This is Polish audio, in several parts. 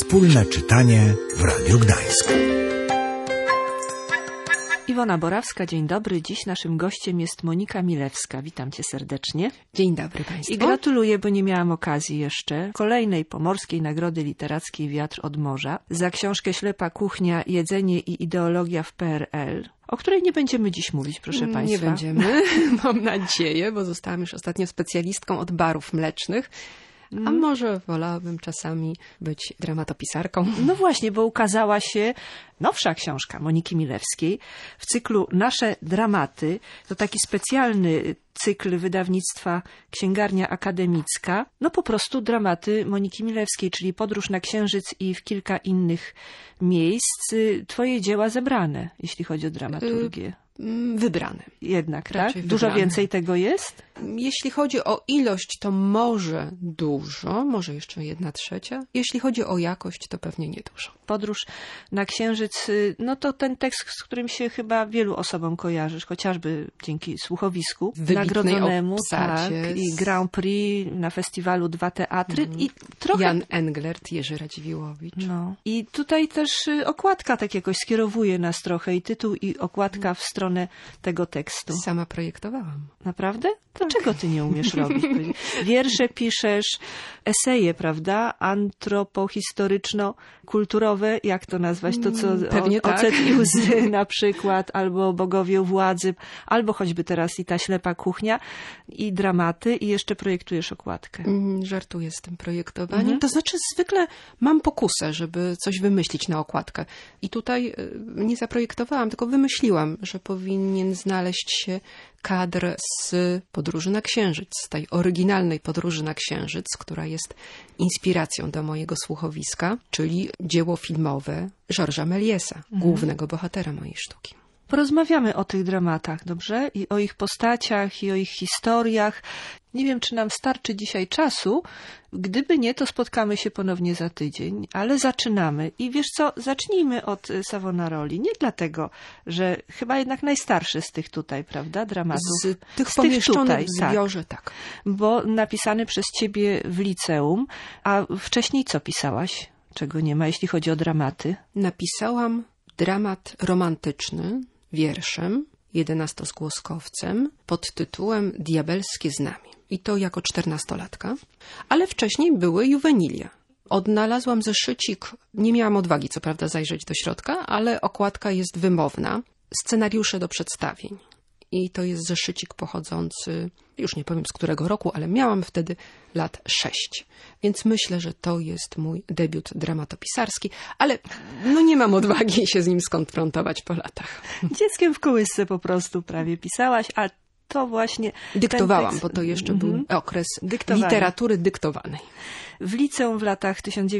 Wspólne czytanie w Radiu Gdańsk. Iwona Borawska, dzień dobry. Dziś naszym gościem jest Monika Milewska. Witam cię serdecznie. Dzień dobry Państwu. I gratuluję, bo nie miałam okazji jeszcze, kolejnej Pomorskiej Nagrody Literackiej Wiatr od Morza za książkę Ślepa kuchnia, jedzenie i ideologia w PRL, o której nie będziemy dziś mówić, proszę Państwa. Nie będziemy, mam nadzieję, bo zostałam już ostatnio specjalistką od barów mlecznych. A może wolałabym czasami być dramatopisarką? No właśnie, bo ukazała się nowsza książka Moniki Milewskiej w cyklu Nasze dramaty. To taki specjalny cykl wydawnictwa Księgarnia Akademicka. No po prostu dramaty Moniki Milewskiej, czyli Podróż na Księżyc i w kilka innych miejsc. Twoje dzieła zebrane, jeśli chodzi o dramaturgię. Wybrane. Jednak, Raczej tak? Dużo wybrane. więcej tego jest? Jeśli chodzi o ilość, to może dużo, może jeszcze 1/3. Jeśli chodzi o jakość, to pewnie niedużo. Podróż na Księżyc, no to ten tekst, z którym się chyba wielu osobom kojarzysz, chociażby dzięki słuchowisku Wybitnej nagrodzonemu, obsadzie tak, i Grand Prix na festiwalu Dwa Teatry. I trochę... Jan Englert, Jerzy Radziwiłłowicz. No. I tutaj też okładka tak jakoś skierowuje nas trochę, i tytuł, i okładka w stronę tego tekstu. Sama projektowałam. Naprawdę? Dlaczego ty nie umiesz robić? Wiersze piszesz, eseje, prawda? Antropohistoryczno-kulturowe, jak to nazwać? To, co Pewnie tak. Ocet i łzy na przykład, albo Bogowie u władzy, albo choćby teraz i ta Ślepa kuchnia, i dramaty, i jeszcze projektujesz okładkę. Żartuję z tym projektowaniem. To znaczy zwykle mam pokusę, żeby coś wymyślić na okładkę. I tutaj nie zaprojektowałam, tylko wymyśliłam, że powinien znaleźć się kadr z Podróży na Księżyc, z tej oryginalnej Podróży na Księżyc, która jest inspiracją do mojego słuchowiska, czyli dzieło filmowe Georgesa Mélièsa, głównego bohatera mojej sztuki. Porozmawiamy o tych dramatach, dobrze? I o ich postaciach, i o ich historiach. Nie wiem, czy nam starczy dzisiaj czasu. Gdyby nie, to spotkamy się ponownie za tydzień, ale zaczynamy. I wiesz co, zacznijmy od Savonaroli. Nie dlatego, że chyba jednak najstarszy z tych tutaj, prawda, dramatów. Z tych pomieszczonych w zbiorze, tak. Bo napisany przez ciebie w liceum. A wcześniej co pisałaś? Czego nie ma, jeśli chodzi o dramaty? Napisałam dramat romantyczny wierszem, 11-zgłoskowcem, pod tytułem Diabelskie z nami. I to jako 14-latka. Ale wcześniej były juwenilia. Odnalazłam zeszycik, nie miałam odwagi co prawda zajrzeć do środka, ale okładka jest wymowna. Scenariusze do przedstawień. I to jest zeszycik pochodzący, już nie powiem z którego roku, ale miałam wtedy lat 6. Więc myślę, że to jest mój debiut dramatopisarski, ale no nie mam odwagi się z nim skonfrontować po latach. Dzieckiem w kołysce po prostu prawie pisałaś, a to właśnie... Dyktowałam, tekst... bo to jeszcze był okres Dyktowania. Literatury dyktowanej. W liceum w latach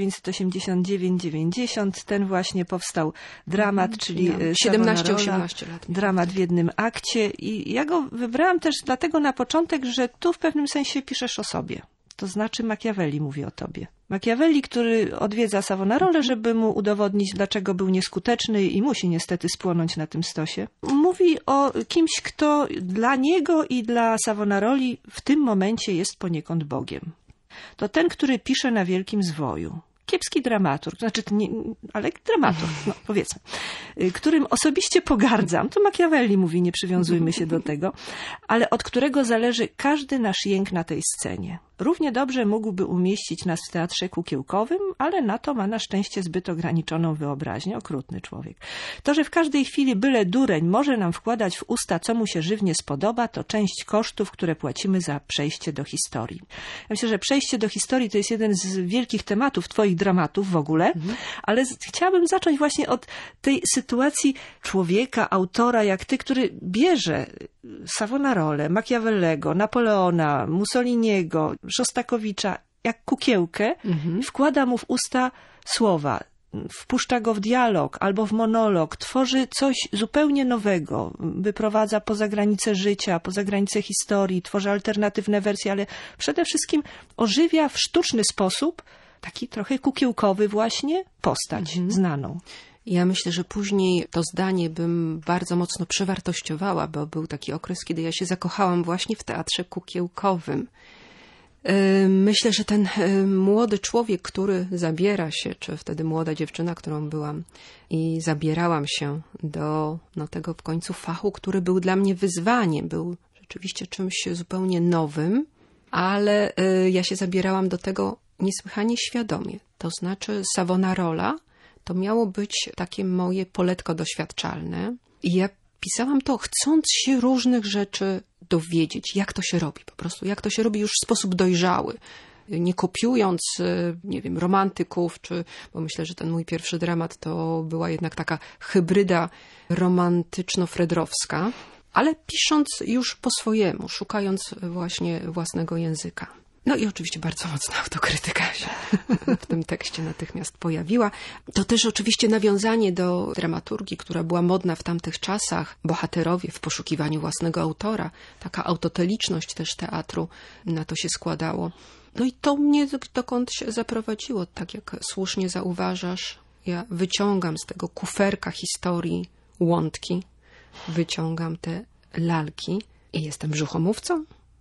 1989-90 ten właśnie powstał dramat, czyli 17-18 lat. Dramat w jednym akcie. I ja go wybrałam też dlatego na początek, że tu w pewnym sensie piszesz o sobie. To znaczy Machiavelli mówi o tobie. Machiavelli, który odwiedza Savonarolę, żeby mu udowodnić, dlaczego był nieskuteczny i musi niestety spłonąć na tym stosie. Mówi o kimś, kto dla niego i dla Savonaroli w tym momencie jest poniekąd Bogiem. To ten, który pisze na wielkim zwoju. Kiepski dramaturg, znaczy, nie, ale dramaturg, no, powiedzmy, którym osobiście pogardzam. To Machiavelli mówi, nie przywiązujmy się do tego, ale od którego zależy każdy nasz jęk na tej scenie. Równie dobrze mógłby umieścić nas w teatrze kukiełkowym, ale na to ma na szczęście zbyt ograniczoną wyobraźnię, okrutny człowiek. To, że w każdej chwili byle dureń może nam wkładać w usta, co mu się żywnie spodoba, to część kosztów, które płacimy za przejście do historii. Ja myślę, że przejście do historii to jest jeden z wielkich tematów twoich dramatów w ogóle, ale chciałabym zacząć właśnie od tej sytuacji człowieka, autora jak ty, który bierze Savonarolę, Machiavellego, Napoleona, Mussoliniego, Szostakowicza jak kukiełkę i wkłada mu w usta słowa. Wpuszcza go w dialog albo w monolog, tworzy coś zupełnie nowego, wyprowadza poza granice życia, poza granice historii, tworzy alternatywne wersje, ale przede wszystkim ożywia w sztuczny sposób, taki trochę kukiełkowy właśnie, postać znaną. Ja myślę, że później to zdanie bym bardzo mocno przewartościowała, bo był taki okres, kiedy ja się zakochałam właśnie w teatrze kukiełkowym. Myślę, że ten młody człowiek, który zabiera się, czy wtedy młoda dziewczyna, którą byłam, i zabierałam się do tego w końcu fachu, który był dla mnie wyzwaniem, był rzeczywiście czymś zupełnie nowym, ale ja się zabierałam do tego niesłychanie świadomie. To znaczy Savonarola to miało być takie moje poletko doświadczalne i ja pisałam to chcąc się różnych rzeczy dowiedzieć, jak to się robi po prostu, jak to się robi już w sposób dojrzały. Nie kopiując, nie wiem, romantyków, bo myślę, że ten mój pierwszy dramat to była jednak taka hybryda romantyczno-fredrowska, ale pisząc już po swojemu, szukając właśnie własnego języka. No i oczywiście bardzo mocna autokrytyka się w tym tekście natychmiast pojawiła. To też oczywiście nawiązanie do dramaturgii, która była modna w tamtych czasach. Bohaterowie w poszukiwaniu własnego autora. Taka autoteliczność też teatru na to się składało. No i to mnie dokąd się zaprowadziło. Tak jak słusznie zauważasz, ja wyciągam z tego kuferka historii łątki, wyciągam te lalki i jestem brzuchomówcą.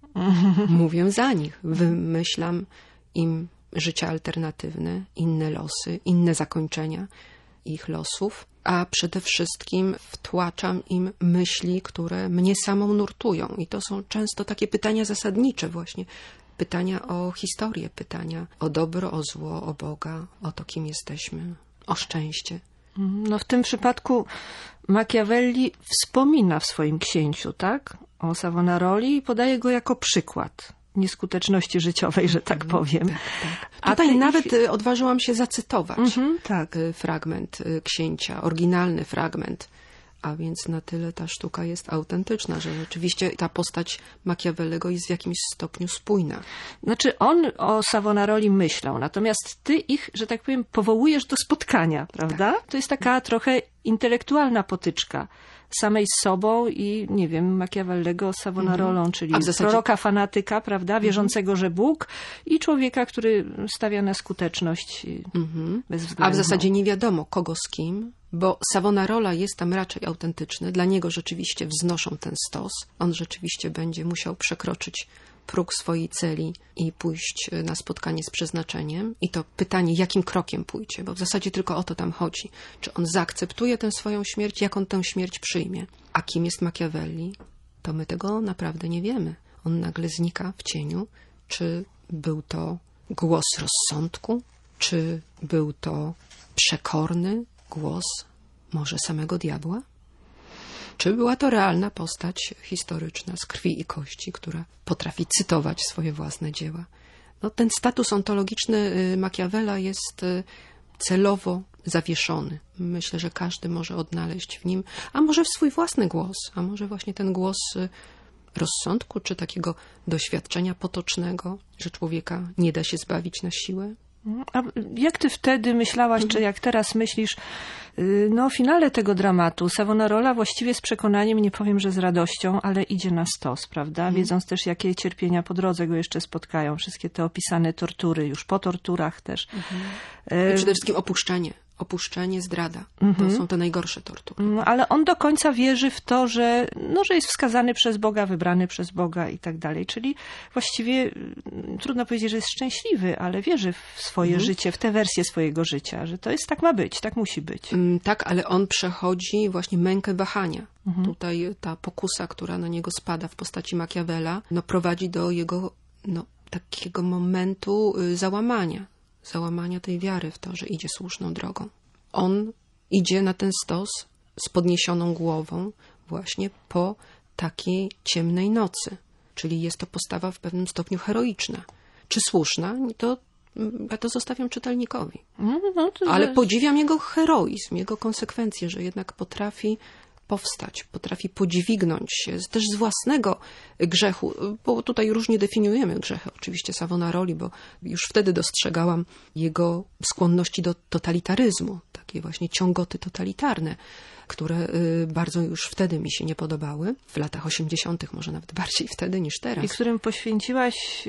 Mówię za nich, wymyślam im życia alternatywne, inne losy, inne zakończenia ich losów, a przede wszystkim wtłaczam im myśli, które mnie samą nurtują. I to są często takie pytania zasadnicze właśnie. Pytania o historię, pytania o dobro, o zło, o Boga, o to, kim jesteśmy, o szczęście. No w tym przypadku Machiavelli wspomina w swoim księciu, tak? O Savonaroli i podaje go jako przykład nieskuteczności życiowej, że tak powiem. Tak. Tutaj nawet odważyłam się zacytować fragment księcia, oryginalny fragment. A więc na tyle ta sztuka jest autentyczna, że rzeczywiście ta postać Machiavellego jest w jakimś stopniu spójna. Znaczy on o Savonaroli myślał, natomiast ty ich, że tak powiem, powołujesz do spotkania, prawda? Tak. To jest taka trochę intelektualna potyczka samej z sobą i, nie wiem, Machiavellego z Savonarolą, czyli proroka fanatyka, prawda, wierzącego, że Bóg i człowieka, który stawia na skuteczność bezwzględną. A w zasadzie nie wiadomo, kogo z kim, bo Savonarola jest tam raczej autentyczny. Dla niego rzeczywiście wznoszą ten stos. On rzeczywiście będzie musiał przekroczyć próg swojej celi i pójść na spotkanie z przeznaczeniem. I to pytanie, jakim krokiem pójdzie, bo w zasadzie tylko o to tam chodzi. Czy on zaakceptuje tę swoją śmierć, jak on tę śmierć przyjmie? A kim jest Machiavelli? To my tego naprawdę nie wiemy. On nagle znika w cieniu. Czy był to głos rozsądku? Czy był to przekorny głos może samego diabła? Czy była to realna postać historyczna z krwi i kości, która potrafi cytować swoje własne dzieła? No, ten status ontologiczny Machiavella jest celowo zawieszony. Myślę, że każdy może odnaleźć w nim, a może w swój własny głos, a może właśnie ten głos rozsądku, czy takiego doświadczenia potocznego, że człowieka nie da się zbawić na siłę. A jak ty wtedy myślałaś, czy jak teraz myślisz, no o finale tego dramatu? Savonarola właściwie z przekonaniem, nie powiem, że z radością, ale idzie na stos, prawda? Wiedząc też, jakie cierpienia po drodze go jeszcze spotkają. Wszystkie te opisane tortury, już po torturach też. I przede wszystkim opuszczenie, zdrada. To są te najgorsze tortury. Ale on do końca wierzy w to, że jest wskazany przez Boga, wybrany przez Boga i tak dalej. Czyli właściwie trudno powiedzieć, że jest szczęśliwy, ale wierzy w swoje życie, w tę wersję swojego życia, że to jest tak ma być, tak musi być. Tak, ale on przechodzi właśnie mękę wahania. Tutaj ta pokusa, która na niego spada w postaci Machiavella, prowadzi do jego takiego momentu załamania tej wiary w to, że idzie słuszną drogą. On idzie na ten stos z podniesioną głową właśnie po takiej ciemnej nocy. Czyli jest to postawa w pewnym stopniu heroiczna. Czy słuszna? To ja to zostawiam czytelnikowi. Ale podziwiam jego heroizm, jego konsekwencje, że jednak potrafi powstać, potrafi podźwignąć się też z własnego grzechu, bo tutaj różnie definiujemy grzechy, oczywiście Savonaroli, bo już wtedy dostrzegałam jego skłonności do totalitaryzmu, takie właśnie ciągoty totalitarne, które bardzo już wtedy mi się nie podobały, w latach 80., może nawet bardziej wtedy niż teraz. I którym poświęciłaś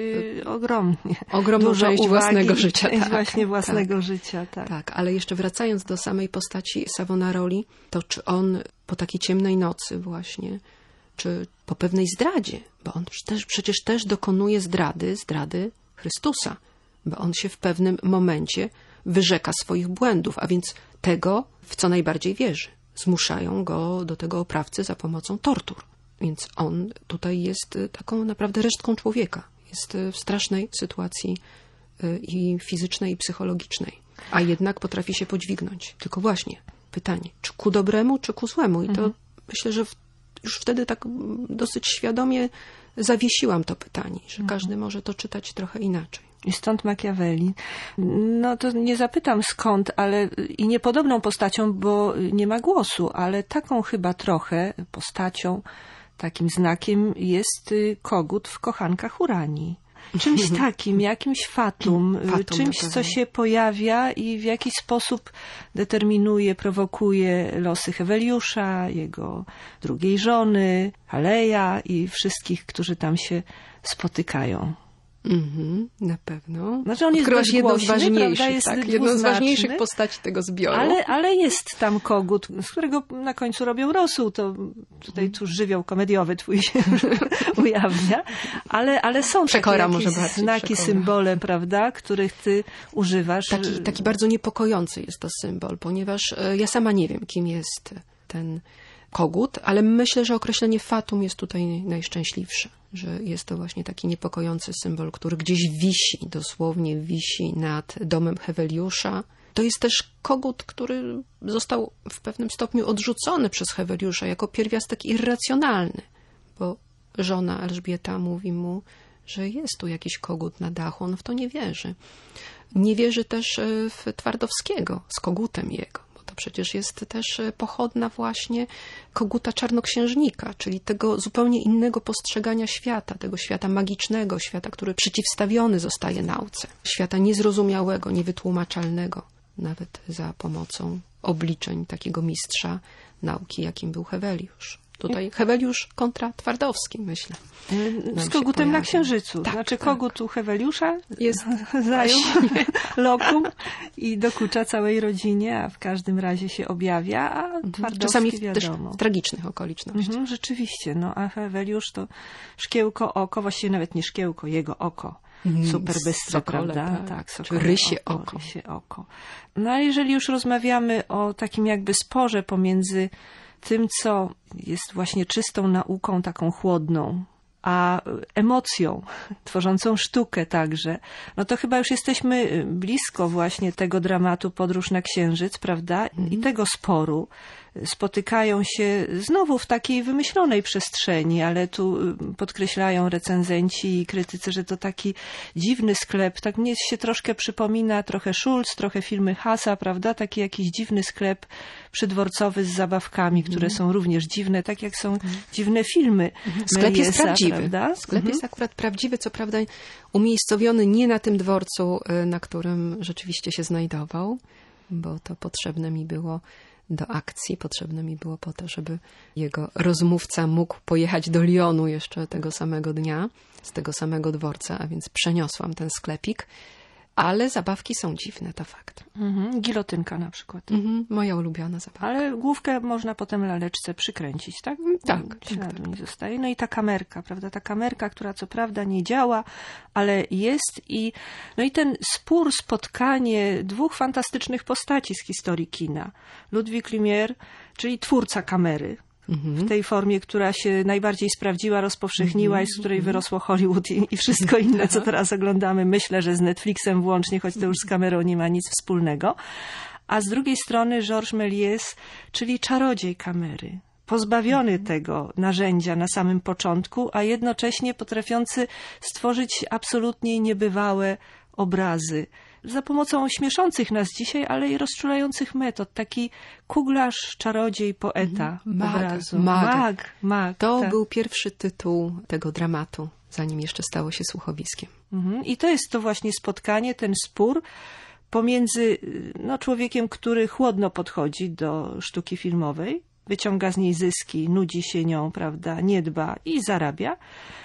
ogromną część własnego życia. Własnego życia, tak. Tak, ale jeszcze wracając do samej postaci Savonaroli, to czy on po takiej ciemnej nocy właśnie, czy po pewnej zdradzie, bo on przecież też dokonuje zdrady Chrystusa, bo on się w pewnym momencie wyrzeka swoich błędów, a więc tego, w co najbardziej wierzy. Zmuszają go do tego oprawcy za pomocą tortur. Więc on tutaj jest taką naprawdę resztką człowieka. Jest w strasznej sytuacji i fizycznej, i psychologicznej. A jednak potrafi się podźwignąć. Tylko właśnie pytanie, czy ku dobremu, czy ku złemu? I to myślę, że już wtedy tak dosyć świadomie zawiesiłam to pytanie, że każdy może to czytać trochę inaczej. I stąd Machiavelli. No to nie zapytam skąd, ale i niepodobną postacią, bo nie ma głosu, ale taką chyba trochę postacią, takim znakiem jest kogut w Kochankach Uranii. Czymś takim, jakimś fatum, czymś, co się pojawia i w jakiś sposób determinuje, prowokuje losy Heweliusza, jego drugiej żony, Aleja i wszystkich, którzy tam się spotykają. Na pewno. Znaczy on jest dość jedną z głośny, ważniejszych, jest tak, jedną z ważniejszych postaci tego zbioru. Ale jest tam kogut, z którego na końcu robią rosół. To tutaj tu żywioł komediowy twój się ujawnia. Ale są Przekora takie może jakieś znaki, przekora. symbole, prawda, których ty używasz. Taki bardzo niepokojący jest to symbol, ponieważ ja sama nie wiem, kim jest ten kogut, ale myślę, że określenie fatum jest tutaj najszczęśliwsze, że jest to właśnie taki niepokojący symbol, który gdzieś wisi, dosłownie wisi nad domem Heweliusza. To jest też kogut, który został w pewnym stopniu odrzucony przez Heweliusza jako pierwiastek irracjonalny, bo żona Elżbieta mówi mu, że jest tu jakiś kogut na dachu, on w to nie wierzy. Nie wierzy też w Twardowskiego z kogutem jego. To przecież jest też pochodna właśnie koguta czarnoksiężnika, czyli tego zupełnie innego postrzegania świata, tego świata magicznego, świata, który przeciwstawiony zostaje nauce. Świata niezrozumiałego, niewytłumaczalnego, nawet za pomocą obliczeń takiego mistrza nauki, jakim był Heweliusz. Tutaj Heweliusz kontra Twardowski, myślę. Z kogutem na Księżycu. Tak, znaczy tak. kogut u Heweliusza Jest zajął lokum i dokucza całej rodzinie, a w każdym razie się objawia, a Twardowski czasami wiadomo. też w tragicznych okolicznościach. Rzeczywiście, no a Heweliusz to szkiełko oko, właściwie nawet nie szkiełko, jego oko. Super bystre, Sokole, prawda? tak. Sokole Rysie oko. Rysie oko. No ale jeżeli już rozmawiamy o takim jakby sporze pomiędzy tym, co jest właśnie czystą nauką, taką chłodną, a emocją, tworzącą sztukę także, no to chyba już jesteśmy blisko właśnie tego dramatu Podróż na Księżyc, prawda? I tego sporu. Spotykają się znowu w takiej wymyślonej przestrzeni, ale tu podkreślają recenzenci i krytycy, że to taki dziwny sklep. Tak mnie się troszkę przypomina trochę Schulz, trochę filmy Hasa, prawda? Taki jakiś dziwny sklep przydworcowy z zabawkami, które są również dziwne, tak jak są dziwne filmy Sklep jest Mélièsa, prawdziwy. prawda? Sklep jest akurat prawdziwy, co prawda umiejscowiony nie na tym dworcu, na którym rzeczywiście się znajdował, bo to potrzebne mi było do akcji. Potrzebne mi było po to, żeby jego rozmówca mógł pojechać do Lyonu jeszcze tego samego dnia, z tego samego dworca, a więc przeniosłam ten sklepik. Ale zabawki są dziwne, to fakt. Gilotynka na przykład. Moja ulubiona zabawka. Ale główkę można potem laleczce przykręcić, tak? Tak. Śladu nie zostaje. No i ta kamerka, prawda? Ta kamerka, która co prawda nie działa, ale jest no i ten spór, spotkanie dwóch fantastycznych postaci z historii kina. Ludwik Lumière, czyli twórca kamery. W tej formie, która się najbardziej sprawdziła, rozpowszechniła i z której wyrosło Hollywood i wszystko inne, co teraz oglądamy. Myślę, że z Netflixem włącznie, choć to już z kamerą nie ma nic wspólnego. A z drugiej strony Georges Méliès, czyli czarodziej kamery. Pozbawiony tego narzędzia na samym początku, a jednocześnie potrafiący stworzyć absolutnie niebywałe obrazy. Za pomocą śmieszących nas dzisiaj, ale i rozczulających metod. Taki kuglarz, czarodziej, poeta obrazu. Mag. To tak. był pierwszy tytuł tego dramatu, zanim jeszcze stało się słuchowiskiem. I to jest to właśnie spotkanie, ten spór pomiędzy człowiekiem, który chłodno podchodzi do sztuki filmowej, wyciąga z niej zyski, nudzi się nią, prawda, nie dba i zarabia.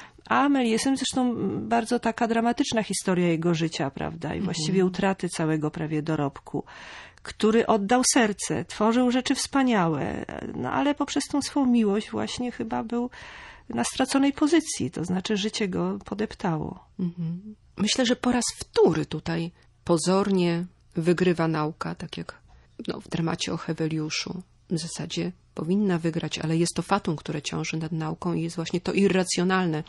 A Mélièsem zresztą bardzo taka dramatyczna historia jego życia, prawda, i właściwie utraty całego prawie dorobku, który oddał serce, tworzył rzeczy wspaniałe, ale poprzez tą swą miłość właśnie chyba był na straconej pozycji, to znaczy życie go podeptało. myślę, że po raz wtóry tutaj pozornie wygrywa nauka, tak jak w dramacie o Heweliuszu. W zasadzie powinna wygrać, ale jest to fatum, które ciąży nad nauką i jest właśnie to irracjonalne,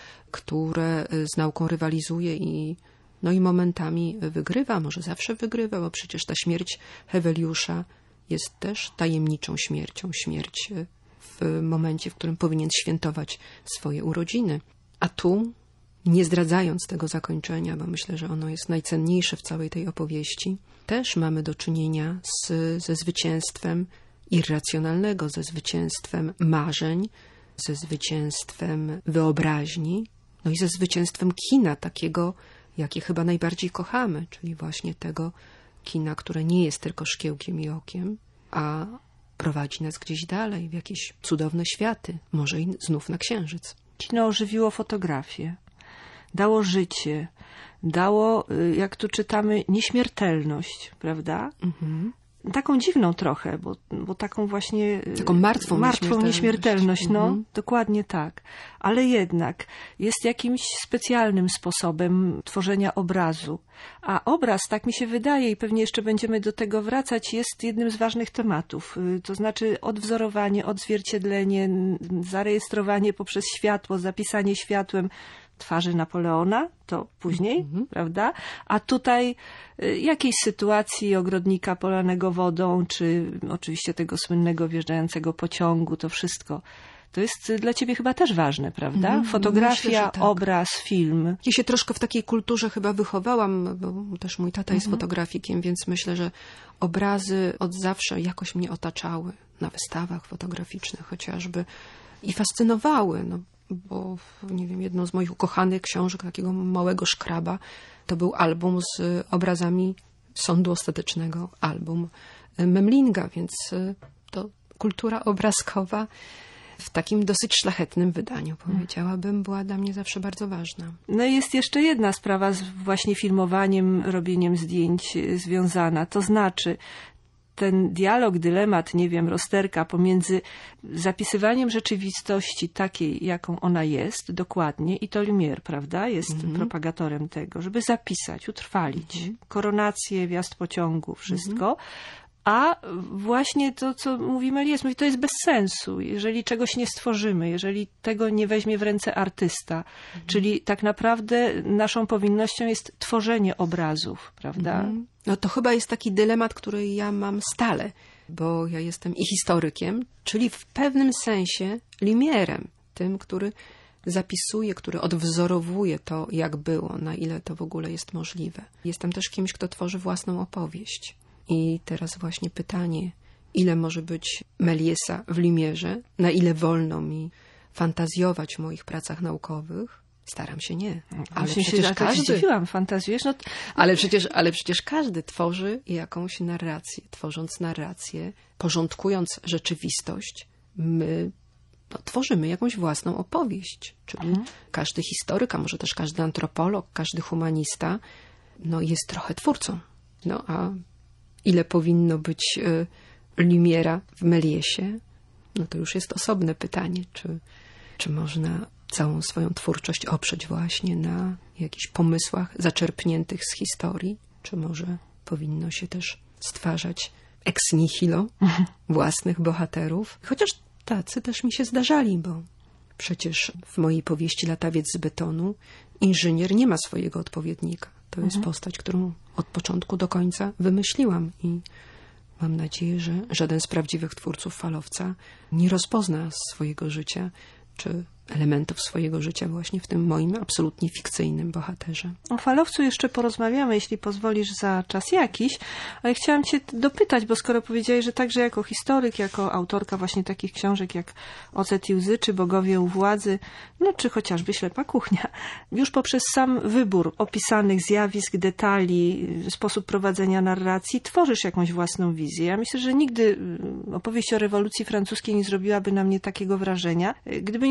które z nauką rywalizuje i momentami wygrywa, może zawsze wygrywa, bo przecież ta śmierć Heweliusza jest też tajemniczą śmiercią. Śmierć w momencie, w którym powinien świętować swoje urodziny. A tu, nie zdradzając tego zakończenia, bo myślę, że ono jest najcenniejsze w całej tej opowieści, też mamy do czynienia ze zwycięstwem irracjonalnego, ze zwycięstwem marzeń, ze zwycięstwem wyobraźni, i ze zwycięstwem kina, takiego, jakie chyba najbardziej kochamy, czyli właśnie tego kina, które nie jest tylko szkiełkiem i okiem, a prowadzi nas gdzieś dalej, w jakieś cudowne światy, może i znów na księżyc. Kino ożywiło fotografię, dało życie, dało, jak tu czytamy, nieśmiertelność, prawda? Mhm. Taką dziwną trochę, bo taką właśnie... Taką martwą nieśmiertelność. Dokładnie tak. Ale jednak jest jakimś specjalnym sposobem tworzenia obrazu. A obraz, tak mi się wydaje i pewnie jeszcze będziemy do tego wracać, jest jednym z ważnych tematów. To znaczy odwzorowanie, odzwierciedlenie, zarejestrowanie poprzez światło, zapisanie światłem twarzy Napoleona, to później, prawda? A tutaj jakiejś sytuacji ogrodnika polanego wodą, czy oczywiście tego słynnego wjeżdżającego pociągu, to wszystko. To jest dla ciebie chyba też ważne, prawda? Fotografia, myślę, tak. Obraz, film. Ja się troszkę w takiej kulturze chyba wychowałam, bo też mój tata jest fotografikiem, więc myślę, że obrazy od zawsze jakoś mnie otaczały na wystawach fotograficznych chociażby i fascynowały, bo nie wiem, jedną z moich ukochanych książek takiego małego szkraba to był album z obrazami Sądu Ostatecznego, album Memlinga, więc to kultura obrazkowa w takim dosyć szlachetnym wydaniu, powiedziałabym, była dla mnie zawsze bardzo ważna. Jest jeszcze jedna sprawa z właśnie filmowaniem, robieniem zdjęć związana, to znaczy ten dialog, dylemat, rozterka pomiędzy zapisywaniem rzeczywistości takiej, jaką ona jest, dokładnie, i to Lumière, prawda, jest propagatorem tego, żeby zapisać, utrwalić koronację, wjazd pociągu, wszystko, a właśnie to, co mówi Méliès, to jest bez sensu, jeżeli czegoś nie stworzymy, jeżeli tego nie weźmie w ręce artysta, czyli tak naprawdę naszą powinnością jest tworzenie obrazów, prawda? To chyba jest taki dylemat, który ja mam stale, bo ja jestem i historykiem, czyli w pewnym sensie Lumierem, tym, który zapisuje, który odwzorowuje to, jak było, na ile to w ogóle jest możliwe. Jestem też kimś, kto tworzy własną opowieść. I teraz właśnie pytanie, ile może być Mélièsa w Lumierze, na ile wolno mi fantazjować w moich pracach naukowych? Staram się nie. Ale przecież każdy... Fantazjujesz? Ale przecież każdy tworzy jakąś narrację. Tworząc narrację, porządkując rzeczywistość, my tworzymy jakąś własną opowieść. Czyli każdy historyk, a może też każdy antropolog, każdy humanista, jest trochę twórcą. A ile powinno być Lumièra w Mélièsie? To już jest osobne pytanie. Czy można całą swoją twórczość oprzeć właśnie na jakichś pomysłach zaczerpniętych z historii? Czy może powinno się też stwarzać ex nihilo własnych bohaterów? Chociaż tacy też mi się zdarzali, bo przecież w mojej powieści Latawiec z betonu inżynier nie ma swojego odpowiednika. To jest postać, którą od początku do końca wymyśliłam i mam nadzieję, że żaden z prawdziwych twórców falowca nie rozpozna swojego życia czy elementów swojego życia właśnie w tym moim absolutnie fikcyjnym bohaterze. O falowcu jeszcze porozmawiamy, jeśli pozwolisz, za czas jakiś, ale chciałam cię dopytać, bo skoro powiedziałeś, że także jako historyk, jako autorka właśnie takich książek jak Ocet i łzy, czy Bogowie u władzy, czy chociażby Ślepa kuchnia, już poprzez sam wybór opisanych zjawisk, detali, sposób prowadzenia narracji, tworzysz jakąś własną wizję. Ja myślę, że nigdy opowieść o rewolucji francuskiej nie zrobiłaby na mnie takiego wrażenia, gdyby nie została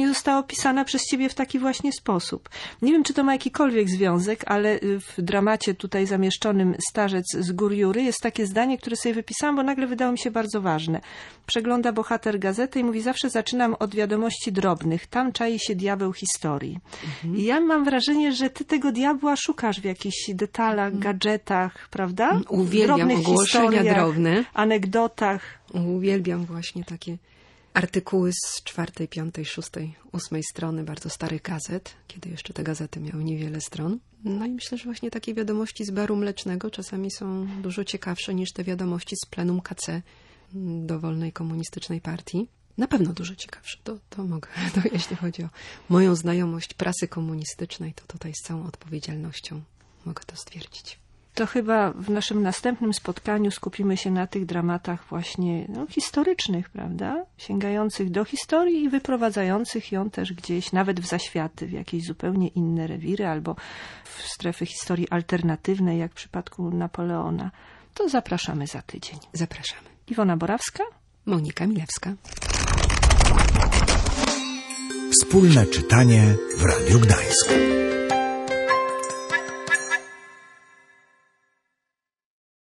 opisana przez ciebie w taki właśnie sposób. Nie wiem, czy to ma jakikolwiek związek, ale w dramacie tutaj zamieszczonym Starzec z gór Jury jest takie zdanie, które sobie wypisałam, bo nagle wydało mi się bardzo ważne. Przegląda bohater gazetę i mówi: zawsze zaczynam od wiadomości drobnych, tam czai się diabeł historii. I ja mam wrażenie, że ty tego diabła szukasz w jakichś detalach, gadżetach, prawda? Uwielbiam Drobnych ogłoszenia historiach, drobne. Anegdotach. Uwielbiam właśnie takie artykuły z 4., 5., 6., 8. strony bardzo starych gazet, kiedy jeszcze te gazety miały niewiele stron. No i myślę, że właśnie takie wiadomości z baru mlecznego czasami są dużo ciekawsze niż te wiadomości z plenum KC dowolnej komunistycznej partii. Na pewno dużo ciekawsze. To mogę, jeśli chodzi o moją znajomość prasy komunistycznej, to tutaj z całą odpowiedzialnością mogę to stwierdzić. To chyba w naszym następnym spotkaniu skupimy się na tych dramatach właśnie historycznych, prawda? Sięgających do historii i wyprowadzających ją też gdzieś, nawet w zaświaty, w jakieś zupełnie inne rewiry albo w strefy historii alternatywnej, jak w przypadku Napoleona. To zapraszamy za tydzień. Zapraszamy. Iwona Borawska, Monika Milewska. Wspólne czytanie w Radiu Gdańsk.